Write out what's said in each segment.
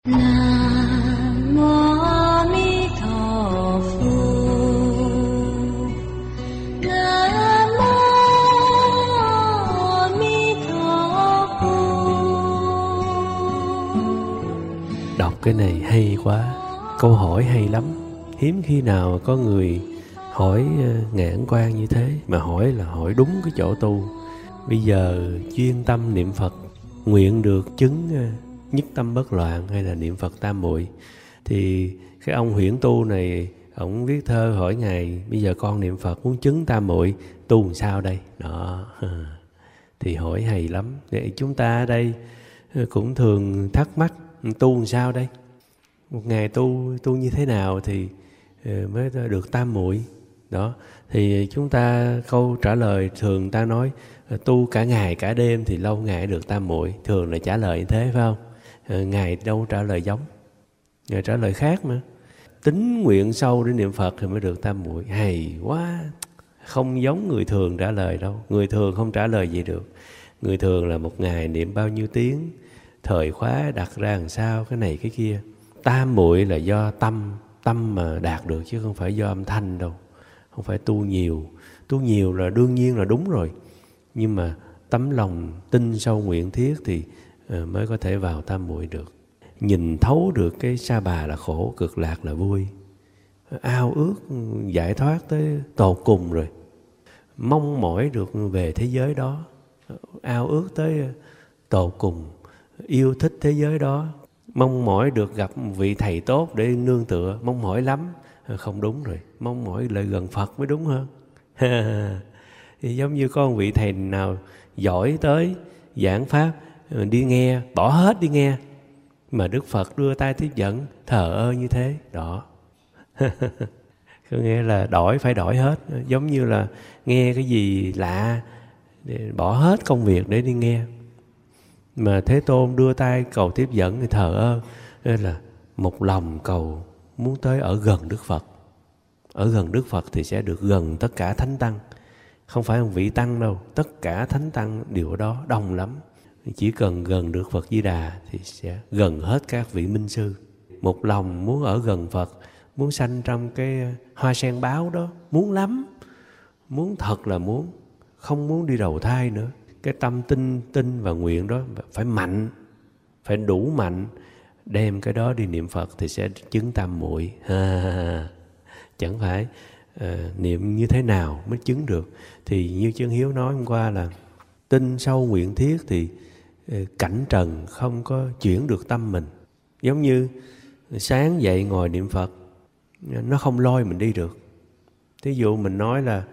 Nam mô A Di Đà Phật. Nam mô A Di Đà Phật. Đọc cái này hay quá, câu hỏi hay lắm. Hiếm khi nào có người hỏi ngạn quan như thế, mà hỏi là hỏi đúng cái chỗ tu. Bây giờ chuyên tâm niệm Phật, nguyện được chứng nhất tâm bất loạn hay là niệm Phật tam muội. Thì cái ông Huyễn Tu này, ông viết thơ hỏi Ngài, bây giờ con niệm Phật muốn chứng tam muội, tu làm sao đây? Đó. Thì hỏi hay lắm. Để chúng ta ở đây cũng thường thắc mắc, tu làm sao đây? Một ngày tu như thế nào thì mới được tam muội? Đó. Thì chúng ta câu trả lời thường ta nói tu cả ngày cả đêm thì lâu ngày được tam muội. Thường là trả lời như thế phải không? Ngài đâu trả lời giống. Ngài trả lời khác mà. Tính nguyện sâu để niệm Phật thì mới được tam muội. Hay quá. Không giống người thường trả lời đâu. Người thường không trả lời gì được. Người thường là một ngày niệm bao nhiêu tiếng, thời khóa đặt ra làm sao, cái này cái kia. Tam muội là do tâm mà đạt được chứ không phải do âm thanh đâu. Không phải tu nhiều. Tu nhiều là đương nhiên là đúng rồi. Nhưng mà tấm lòng tin sâu nguyện thiết thì mới có thể vào tam muội được. Nhìn thấu được cái sa bà là khổ, cực lạc là vui. Ao ước giải thoát tới tột cùng rồi. Mong mỏi được về thế giới đó. Ao ước tới tột cùng. Yêu thích thế giới đó. Mong mỏi được gặp một vị thầy tốt để nương tựa. Mong mỏi lắm. Không đúng rồi. Mong mỏi lại gần Phật mới đúng hơn. Thì giống như có một vị thầy nào giỏi tới giảng pháp, đi nghe, bỏ hết đi nghe. Mà Đức Phật đưa tay tiếp dẫn, thờ ơ như thế. Đó. Có nghĩa là phải đổi hết. Giống như là nghe cái gì lạ, bỏ hết công việc để đi nghe. Mà Thế Tôn đưa tay cầu tiếp dẫn thì thờ ơ. Nên là một lòng cầu muốn tới ở gần Đức Phật. Ở gần Đức Phật thì sẽ được gần tất cả thánh tăng. Không phải một vị tăng đâu, tất cả thánh tăng đều ở đó, đông lắm. Chỉ cần gần được Phật Di Đà thì sẽ gần hết các vị minh sư. Một lòng muốn ở gần Phật, muốn sanh trong cái hoa sen báo đó, muốn lắm. Muốn thật là muốn, không muốn đi đầu thai nữa. Cái tâm tin và nguyện đó phải mạnh, phải đủ mạnh. Đem cái đó đi niệm Phật thì sẽ chứng tam muội. Chẳng phải niệm như thế nào mới chứng được. Thì như Chân Hiếu nói hôm qua là tin sâu nguyện thiết thì cảnh trần không có chuyển được tâm mình. Giống như sáng dậy ngồi niệm Phật, nó không lôi mình đi được. Thí dụ mình nói là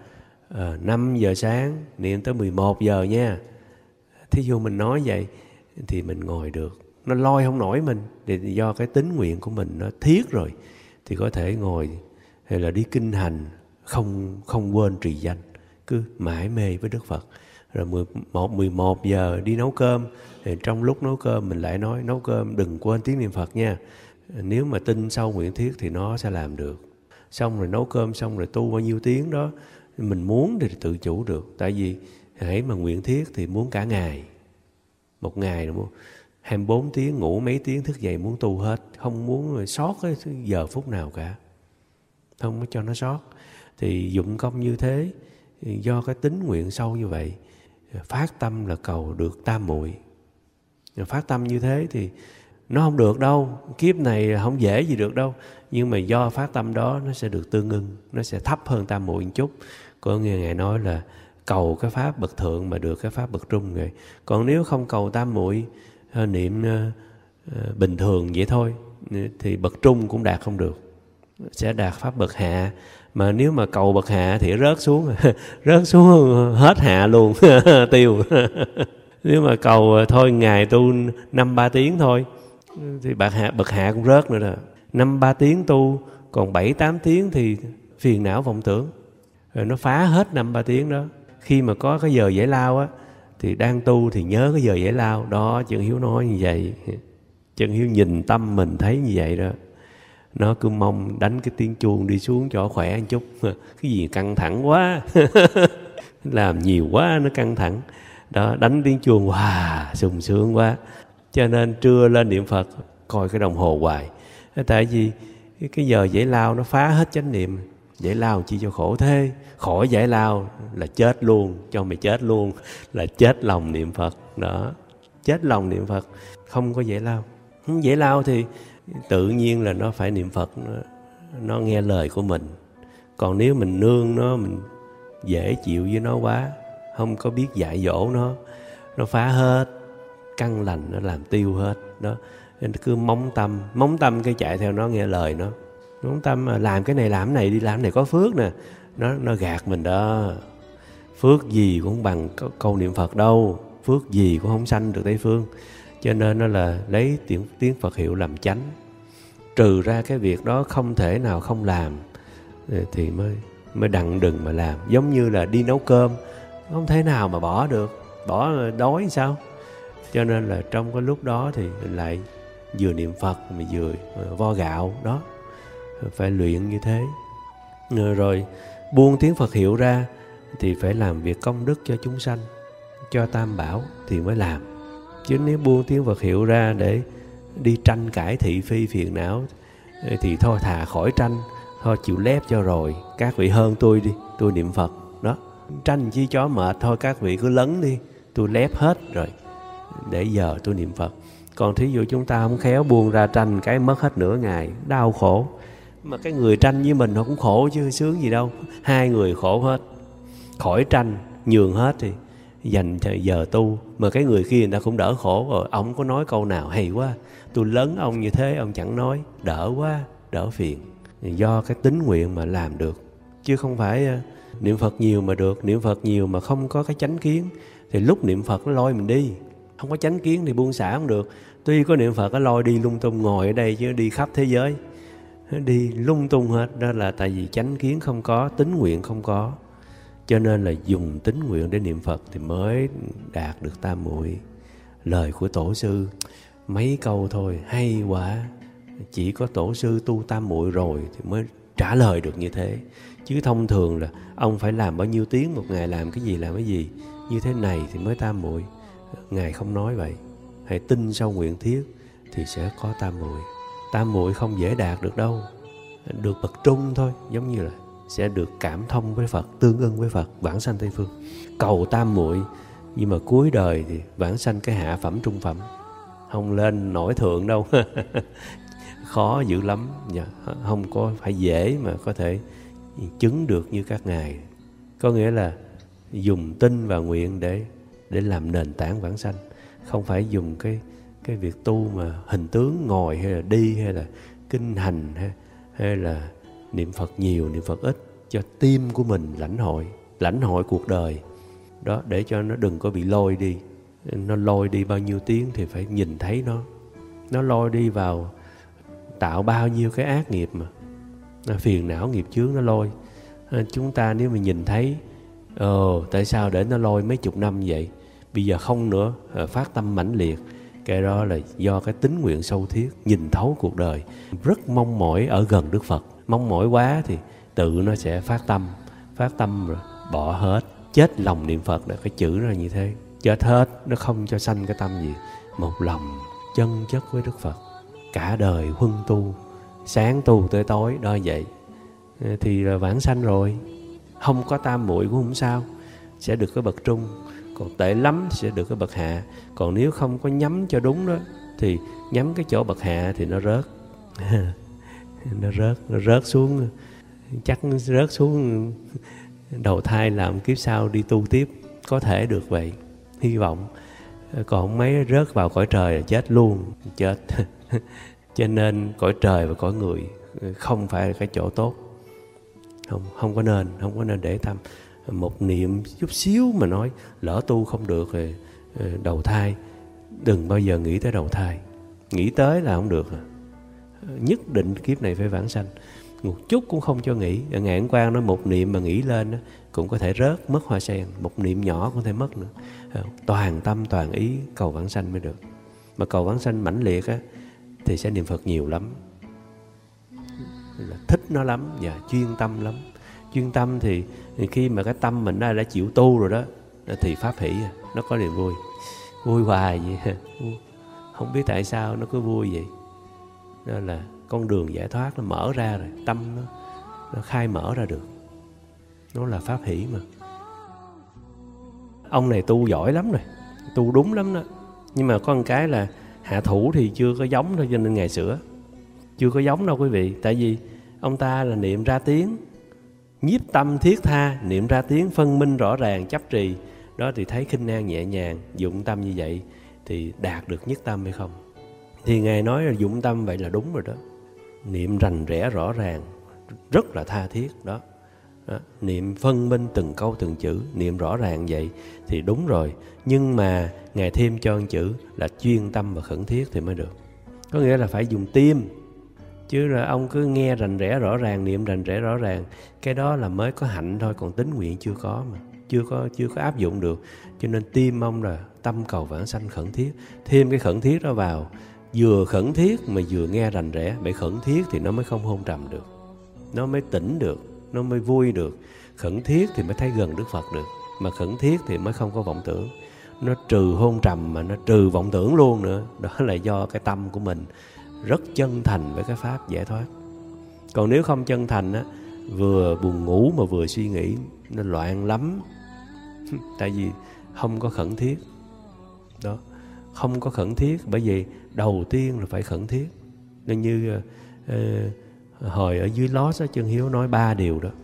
5 giờ sáng niệm tới 11 giờ nha. Thí dụ mình nói vậy thì mình ngồi được. Nó lôi không nổi mình. Thì do cái tính nguyện của mình nó thiết rồi thì có thể ngồi hay là đi kinh hành, không quên trì danh, cứ mãi mê với Đức Phật. Rồi 11 giờ đi nấu cơm, thì trong lúc nấu cơm mình lại nói nấu cơm đừng quên tiếng niệm Phật nha. Nếu mà tin sâu nguyện thiết thì nó sẽ làm được. Xong rồi nấu cơm xong rồi tu bao nhiêu tiếng đó, mình muốn thì tự chủ được. Tại vì hãy mà nguyện thiết thì muốn cả ngày. Một ngày là 24 tiếng, ngủ mấy tiếng, thức dậy muốn tu hết. Không muốn sót cái giờ phút nào cả. Không có cho nó sót. Thì dụng công như thế, do cái tính nguyện sâu như vậy, phát tâm là cầu được tam muội. Phát tâm như thế thì nó không được đâu. Kiếp này không dễ gì được đâu. Nhưng mà do phát tâm đó nó sẽ được tương ưng. Nó sẽ thấp hơn tam muội một chút. Có nghe Ngài nói là cầu cái pháp bậc thượng mà được cái pháp bậc trung rồi. Còn nếu không cầu tam muội, niệm bình thường vậy thôi, thì bậc trung cũng đạt không được. Sẽ đạt pháp bậc hạ. Mà nếu mà cầu bậc hạ thì rớt xuống rớt xuống hết hạ luôn. Tiêu. Nếu mà cầu thôi ngày tu 5-3 tiếng thôi thì bậc hạ cũng rớt nữa rồi. 5-3 tiếng tu, còn 7-8 tiếng thì phiền não vọng tưởng. Rồi nó phá hết 5-3 tiếng đó. Khi mà có cái giờ giải lao á, thì đang tu thì nhớ cái giờ giải lao. Đó, Chân Hiếu nói như vậy. Chân Hiếu nhìn tâm mình thấy như vậy đó. Nó cứ mong đánh cái tiếng chuông đi xuống cho khỏe một chút. Cái gì căng thẳng quá. Làm nhiều quá nó căng thẳng. Đó, đánh tiếng chuông, wow, sung sướng quá. Cho nên trưa lên niệm Phật coi cái đồng hồ hoài. Tại vì cái giờ giải lao nó phá hết chánh niệm. Giải lao chi cho khổ thế, khỏi giải lao là chết luôn, cho mày chết luôn, là chết lòng niệm Phật. Đó, chết lòng niệm Phật, không có giải lao. Không giải lao thì tự nhiên là nó phải niệm Phật, nó nghe lời của mình. Còn nếu mình nương nó, mình dễ chịu với nó quá, không có biết dạy dỗ nó phá hết căn lành, nó làm tiêu hết đó. Nên cứ móng tâm cái chạy theo nó, nghe lời nó. Móng tâm làm cái này làm cái này, đi làm cái này có phước nè, nó gạt mình đó. Phước gì cũng không bằng câu niệm Phật đâu, phước gì cũng không sanh được Tây Phương. Cho nên nó là lấy tiếng Phật hiệu làm chánh. Trừ ra cái việc đó không thể nào không làm thì mới đặng đừng mà làm. Giống như là đi nấu cơm, không thể nào mà bỏ được, bỏ đói sao. Cho nên là trong cái lúc đó thì mình lại vừa niệm Phật mà vừa vo gạo đó, phải luyện như thế. Rồi buông tiếng Phật hiệu ra thì phải làm việc công đức cho chúng sanh, cho Tam Bảo thì mới làm. Chứ nếu buông tiếng Phật hiệu ra để đi tranh cãi thị phi phiền não thì thôi thà khỏi tranh, thôi chịu lép cho rồi. Các vị hơn tôi đi, tôi niệm Phật đó. Tranh chi chó mệt, thôi các vị cứ lấn đi, tôi lép hết rồi, để giờ tôi niệm Phật. Còn thí dụ chúng ta không khéo buông ra tranh cái mất hết nửa ngày, đau khổ. Mà cái người tranh với mình họ cũng khổ chứ sướng gì đâu. Hai người khổ hết. Khỏi tranh, nhường hết thì dành giờ tu. Mà cái người kia người ta cũng đỡ khổ rồi. Ông có nói câu nào hay quá, tôi lớn ông như thế ông chẳng nói, đỡ quá, đỡ phiền. Do cái tín nguyện mà làm được, chứ không phải niệm Phật nhiều mà được. Niệm Phật nhiều mà không có cái chánh kiến thì lúc niệm Phật nó lôi mình đi. Không có chánh kiến thì buông xả không được. Tuy có niệm Phật nó lôi đi lung tung, ngồi ở đây chứ đi khắp thế giới, đi lung tung hết. Đó là tại vì chánh kiến không có, tín nguyện không có. Cho nên là dùng tín nguyện để niệm Phật thì mới đạt được tam muội. Lời của tổ sư mấy câu thôi hay quá. Chỉ có tổ sư tu tam muội rồi thì mới trả lời được như thế. Chứ thông thường là ông phải làm bao nhiêu tiếng một ngày, làm cái gì như thế này thì mới tam muội. Ngài không nói vậy. Hãy tin sâu nguyện thiết thì sẽ có tam muội. Tam muội không dễ đạt được đâu. Được bậc trung thôi, giống như là sẽ được cảm thông với Phật, tương ưng với Phật, vãng sanh Tây Phương. Cầu tam muội nhưng mà cuối đời thì vãng sanh cái hạ phẩm trung phẩm, không lên nổi thượng đâu. Khó dữ lắm. Không có phải dễ mà có thể chứng được như các ngài. Có nghĩa là dùng tin và nguyện để làm nền tảng vãng sanh. Không phải dùng cái việc tu mà hình tướng ngồi hay là đi hay là kinh hành hay là niệm Phật nhiều, niệm Phật ít, cho tim của mình lãnh hội cuộc đời đó, để cho nó đừng có bị lôi đi. Nó lôi đi bao nhiêu tiếng thì phải nhìn thấy nó lôi đi vào tạo bao nhiêu cái ác nghiệp mà phiền não nghiệp chướng nó lôi. Chúng ta nếu mà nhìn thấy tại sao để nó lôi mấy chục năm vậy, bây giờ không nữa, phát tâm mãnh liệt. Cái đó là do cái tín nguyện sâu thiết, nhìn thấu cuộc đời, rất mong mỏi ở gần Đức Phật. Mong mỏi quá thì tự nó sẽ phát tâm rồi bỏ hết. Chết lòng niệm Phật là cái chữ là như thế. Chết hết, nó không cho sanh cái tâm gì. Một lòng chân chất với Đức Phật, cả đời huân tu, sáng tu tới tối đó vậy, thì là vãng sanh rồi. Không có tam muội cũng không sao, sẽ được cái bậc trung. Còn tệ lắm sẽ được cái bậc hạ. Còn nếu không có nhắm cho đúng đó thì nhắm cái chỗ bậc hạ thì nó rớt. Nó rớt xuống, chắc nó rớt xuống đầu thai làm kiếp sau đi tu tiếp, có thể được vậy, hy vọng. Còn mấy rớt vào cõi trời là chết luôn, chết. Cho nên cõi trời và cõi người không phải là cái chỗ tốt. Không có nên để tâm. Một niệm chút xíu mà nói lỡ tu không được rồi đầu thai, đừng bao giờ nghĩ tới đầu thai. Nghĩ tới là không được. Nhất định kiếp này phải vãng sanh. Một chút cũng không cho nghĩ. Ngài Ấn Quang nói một niệm mà nghĩ lên đó, cũng có thể rớt, mất hoa sen. Một niệm nhỏ cũng có thể mất nữa. Toàn tâm toàn ý cầu vãng sanh mới được. Mà cầu vãng sanh mãnh liệt á, thì sẽ niệm Phật nhiều lắm, thích nó lắm và chuyên tâm lắm. Chuyên tâm thì khi mà cái tâm mình đã chịu tu rồi đó thì pháp hỷ, nó có niềm vui hoài vậy. Không biết tại sao nó cứ vui vậy. Đó là con đường giải thoát nó mở ra rồi, tâm nó khai mở ra được. Nó là pháp hỷ mà. Ông này tu giỏi lắm rồi, tu đúng lắm đó. Nhưng mà có một cái là hạ thủ thì chưa có giống thôi, cho nên Ngài sửa. Chưa có giống đâu quý vị. Tại vì ông ta là niệm ra tiếng, nhiếp tâm thiết tha, niệm ra tiếng phân minh rõ ràng, chấp trì. Đó thì thấy khinh an nhẹ nhàng, dụng tâm như vậy thì đạt được nhất tâm hay không? Thì Ngài nói là dụng tâm vậy là đúng rồi đó. Niệm rành rẽ rõ ràng, rất là tha thiết đó. Đó. Niệm phân minh từng câu từng chữ, niệm rõ ràng vậy thì đúng rồi. Nhưng mà Ngài thêm cho một chữ là chuyên tâm và khẩn thiết thì mới được. Có nghĩa là phải dùng tim. Chứ là ông cứ nghe rành rẽ rõ ràng, niệm rành rẽ rõ ràng, cái đó là mới có hạnh thôi, còn tính nguyện chưa có mà. Chưa có áp dụng được. Cho nên tim ông là tâm cầu vãng sanh khẩn thiết. Thêm cái khẩn thiết đó vào, vừa khẩn thiết mà vừa nghe rành rẽ. Bởi khẩn thiết thì nó mới không hôn trầm được, nó mới tỉnh được, nó mới vui được. Khẩn thiết thì mới thấy gần Đức Phật được. Mà khẩn thiết thì mới không có vọng tưởng. Nó trừ hôn trầm mà nó trừ vọng tưởng luôn nữa. Đó là do cái tâm của mình rất chân thành với cái pháp giải thoát. Còn nếu không chân thành á, vừa buồn ngủ mà vừa suy nghĩ, nó loạn lắm. Tại vì không có khẩn thiết. Đó, không có khẩn thiết. Bởi vì đầu tiên là phải khẩn thiết. Nên như hồi ở dưới Lost á, Chân Hiếu nói 3 điều đó.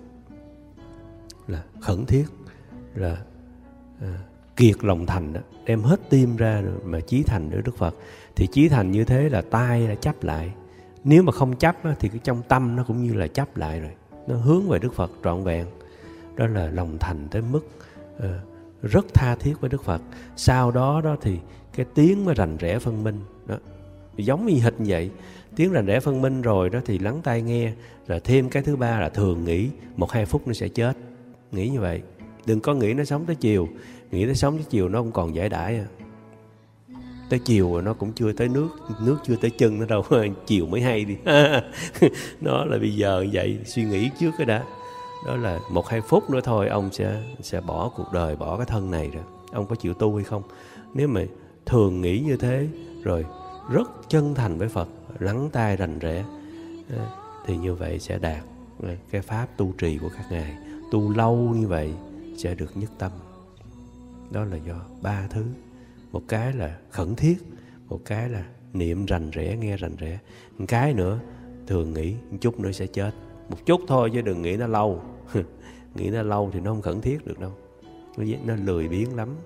Là khẩn thiết, là kiệt lòng thành đó, đem hết tim ra rồi mà chí thành để Đức Phật. Thì chí thành như thế là tay đã chấp lại. Nếu mà không chấp á, thì cái trong tâm nó cũng như là chấp lại rồi. Nó hướng về Đức Phật trọn vẹn. Đó là lòng thành tới mức rất tha thiết với Đức Phật. Sau đó đó thì cái tiếng mà rành rẽ phân minh đó, giống y hệt như vậy. Tiếng rành rẽ phân minh rồi đó thì lắng tai nghe. Rồi thêm cái thứ ba là thường nghĩ 1-2 phút nó sẽ chết. Nghĩ như vậy. Đừng có nghĩ nó sống tới chiều. Nghĩ nó sống tới chiều nó không còn giải đãi à. Tới chiều rồi nó cũng chưa tới nước. Nước chưa tới chân nữa đâu. Chiều mới hay đi. Nó là bây giờ vậy. Suy nghĩ trước cái đã. Đó là 1-2 phút nữa thôi ông sẽ bỏ cuộc đời, bỏ cái thân này rồi. Ông có chịu tu hay không? Nếu mà thường nghĩ như thế, rồi rất chân thành với Phật, lắng tai rành rẽ, thì như vậy sẽ đạt cái pháp tu trì của các ngài. Tu lâu như vậy sẽ được nhất tâm. Đó là do 3 thứ. Một cái là khẩn thiết, một cái là niệm rành rẽ, nghe rành rẽ. Một cái nữa thường nghĩ một chút nữa sẽ chết. Một chút thôi chứ đừng nghĩ nó lâu. Nghĩ nó lâu thì nó không khẩn thiết được đâu. Nó lười biếng lắm.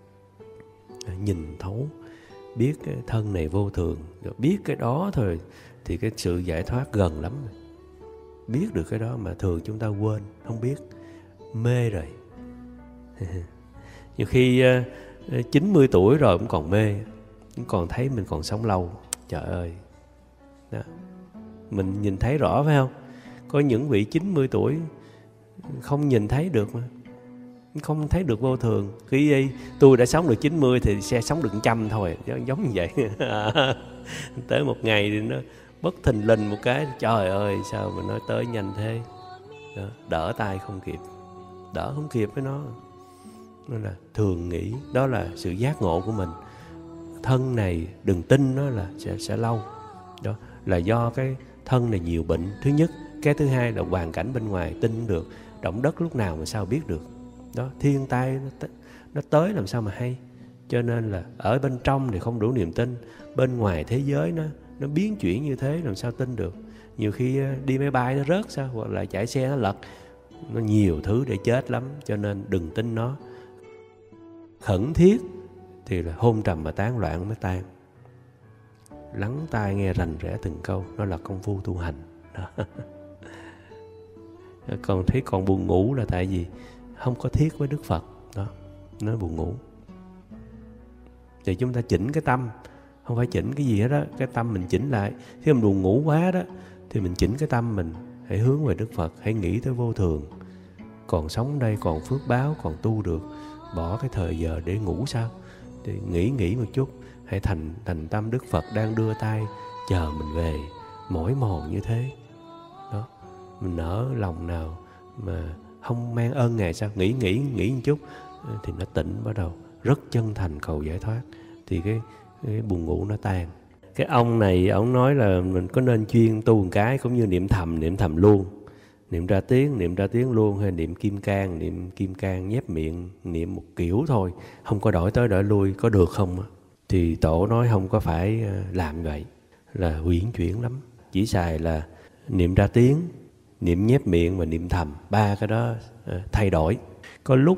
Nhìn thấu, biết cái thân này vô thường, biết cái đó thôi thì cái sự giải thoát gần lắm. Biết được cái đó mà thường chúng ta quên, không biết, mê rồi. Nhiều khi 90 tuổi rồi cũng còn mê, cũng còn thấy mình còn sống lâu. Trời ơi, đó. Mình nhìn thấy rõ phải không? Có những vị 90 tuổi không nhìn thấy được mà, không thấy được vô thường. Khi tôi đã sống được 90 thì sẽ sống được 100 thôi, giống như vậy. Tới một ngày thì nó bất thình lình một cái, trời ơi sao mà nó tới nhanh thế. Đó, đỡ tay không kịp, đỡ không kịp với nó. Đó là thường nghĩ, đó là sự giác ngộ của mình. Thân này đừng tin nó là sẽ lâu. Đó là do cái thân này nhiều bệnh, thứ nhất. Cái thứ hai là hoàn cảnh bên ngoài tin cũng được. Động đất lúc nào mà sao biết được. Đó, thiên tai nó tới làm sao mà hay. Cho nên là ở bên trong thì không đủ niềm tin. Bên ngoài thế giới nó biến chuyển như thế làm sao tin được. Nhiều khi đi máy bay nó rớt sao, hoặc là chạy xe nó lật. Nó nhiều thứ để chết lắm. Cho nên đừng tin nó. Khẩn thiết thì là hôn trầm và tán loạn mới tan. Lắng tai nghe rành rẽ từng câu, nó là công phu tu hành đó. Còn thấy còn buồn ngủ là tại vì không có thiết với Đức Phật đó, nó buồn ngủ. Thì chúng ta chỉnh cái tâm, không phải chỉnh cái gì hết đó, cái tâm mình chỉnh lại. Khi mình buồn ngủ quá đó thì mình chỉnh cái tâm mình, hãy hướng về Đức Phật, hãy nghĩ tới vô thường. Còn sống đây, còn phước báo, còn tu được, bỏ cái thời giờ để ngủ sao? Thì nghĩ một chút, hãy thành tâm Đức Phật đang đưa tay chờ mình về, mỏi mòn như thế. Đó, mình nở lòng nào mà không mang ơn Ngài sao? Nghĩ một chút thì nó tỉnh, bắt đầu rất chân thành cầu giải thoát, thì cái buồn ngủ nó tan. cái ông này ông nói là mình có nên chuyên tu một cái cũng như niệm thầm luôn, niệm ra tiếng luôn, hay niệm kim cang nhép miệng niệm một kiểu thôi, không có đổi tới đổi lui, có được không? Thì tổ nói không có phải làm vậy, là uyển chuyển lắm. Chỉ xài là niệm ra tiếng, niệm nhép miệng và niệm thầm, ba cái đó thay đổi. Có lúc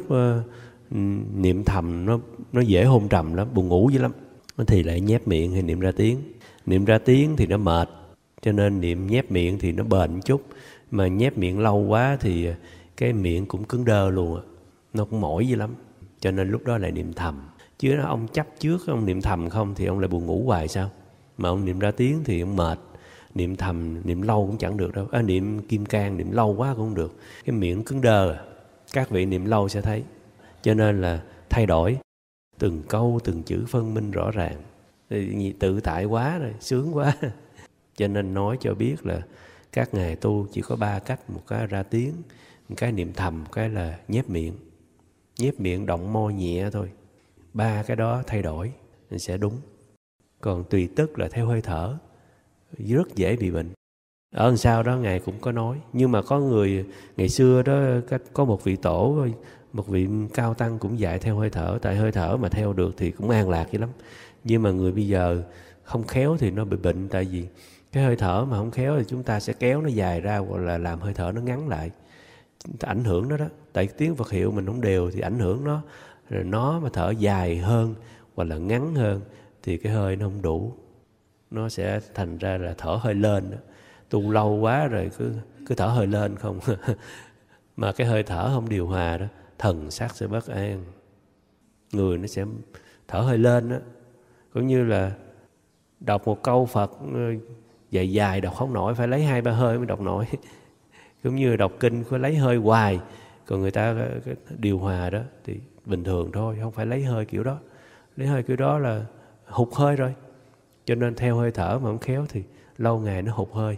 niệm thầm nó dễ hôn trầm lắm, buồn ngủ dữ lắm, thì lại nhép miệng hay niệm ra tiếng. Niệm ra tiếng thì nó mệt, cho nên niệm nhép miệng thì nó bền chút. Mà nhép miệng lâu quá thì cái miệng cũng cứng đơ luôn, nó cũng mỏi dữ lắm. Cho nên lúc đó lại niệm thầm. Chứ ông chấp trước ông niệm thầm không thì ông lại buồn ngủ hoài sao? Mà ông niệm ra tiếng thì ông mệt. Niệm thầm, niệm lâu cũng chẳng được đâu. Niệm kim cang, niệm lâu quá cũng không được. Cái miệng cứng đơ. Các vị niệm lâu sẽ thấy. Cho nên là thay đổi. Từng câu, từng chữ phân minh rõ ràng. Tự tại quá rồi, sướng quá. Cho nên nói cho biết là các ngài tu chỉ có 3 cách. Một cái ra tiếng, một cái niệm thầm, một cái là nhép miệng. Nhép miệng động môi nhẹ thôi. 3 cái đó thay đổi thì sẽ đúng. Còn tùy tức là theo hơi thở, rất dễ bị bệnh. Ở đằng sau đó ngài cũng có nói. Nhưng mà có người ngày xưa đó, có một vị tổ, một vị cao tăng cũng dạy theo hơi thở. Tại hơi thở mà theo được thì cũng an lạc dữ lắm. Nhưng mà người bây giờ không khéo thì nó bị bệnh. Tại vì cái hơi thở mà không khéo thì chúng ta sẽ kéo nó dài ra, hoặc là làm hơi thở nó ngắn lại, ảnh hưởng nó đó. Tại tiếng Phật hiệu mình không đều thì ảnh hưởng nó. Rồi nó mà thở dài hơn hoặc là ngắn hơn thì cái hơi nó không đủ, nó sẽ thành ra là thở hơi lên đó. Tu lâu quá rồi cứ thở hơi lên không mà cái hơi thở không điều hòa đó, thần sắc sẽ bất an, người nó sẽ thở hơi lên đó. Cũng như là đọc một câu Phật dài dài đọc không nổi, phải lấy 2-3 hơi mới đọc nổi. Cũng như đọc kinh phải lấy hơi hoài. Còn người ta điều hòa đó thì bình thường thôi, không phải lấy hơi kiểu đó. Lấy hơi kiểu đó là hụt hơi rồi. Cho nên theo hơi thở mà không khéo thì lâu ngày nó hụt hơi.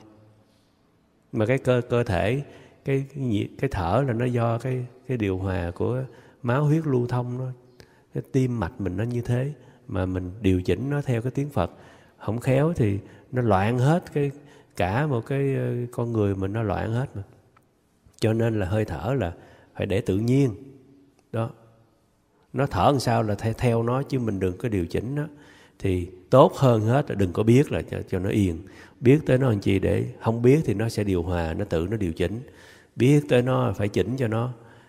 Mà cái cơ thể, cái thở là nó do cái điều hòa của máu huyết lưu thông, nó cái tim mạch mình nó như thế. Mà mình điều chỉnh nó theo cái tiếng Phật không khéo thì nó loạn hết, cả một cái con người mình nó loạn hết mà. Cho nên là hơi thở là phải để tự nhiên đó. Nó thở làm sao là theo nó, chứ mình đừng có điều chỉnh nó. Thì tốt hơn hết là đừng có biết, là cho nó yên. Biết tới nó làm chi, để không biết thì nó sẽ điều hòa, nó tự nó điều chỉnh. Biết tới nó phải chỉnh cho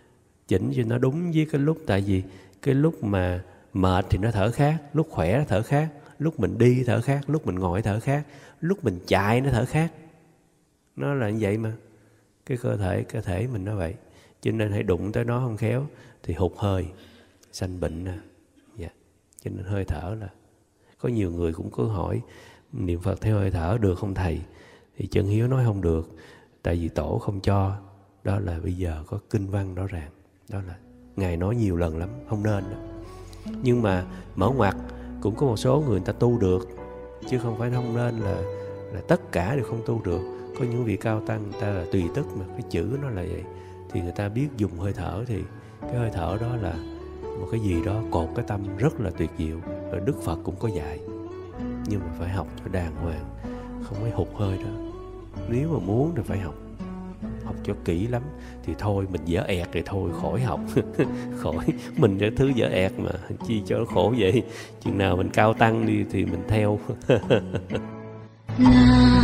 nó đúng với cái lúc. Tại vì cái lúc mà mệt thì nó thở khác, lúc khỏe nó thở khác, lúc mình đi thở khác, lúc mình ngồi thở khác, lúc mình chạy nó thở khác. Nó là như vậy mà. Cái cơ thể mình nó vậy. Cho nên hãy đụng tới nó không khéo thì hụt hơi, sanh bệnh nè. Dạ. Cho nên hơi thở là có nhiều người cũng cứ hỏi niệm Phật theo hơi thở được không thầy? Thì Chân Hiếu nói không được. Tại vì tổ không cho. Đó là bây giờ có kinh văn rõ ràng. Đó là Ngài nói nhiều lần lắm, không nên đó. Nhưng mà mở ngoặt cũng có một số người ta tu được, chứ không phải không nên là tất cả đều không tu được. Có những vị cao tăng người ta là tùy tức, mà cái chữ nó là vậy. Thì người ta biết dùng hơi thở, thì cái hơi thở đó là một cái gì đó cột cái tâm rất là tuyệt diệu. Rồi Đức Phật cũng có dạy. Nhưng mà phải học cho đàng hoàng, không phải hụt hơi đó. Nếu mà muốn thì phải học cho kỹ lắm. Thì thôi mình dở ẹt thì thôi khỏi học. Khỏi mình cái thứ dở ẹt mà chi cho nó khổ vậy. Chừng nào mình cao tăng đi thì mình theo.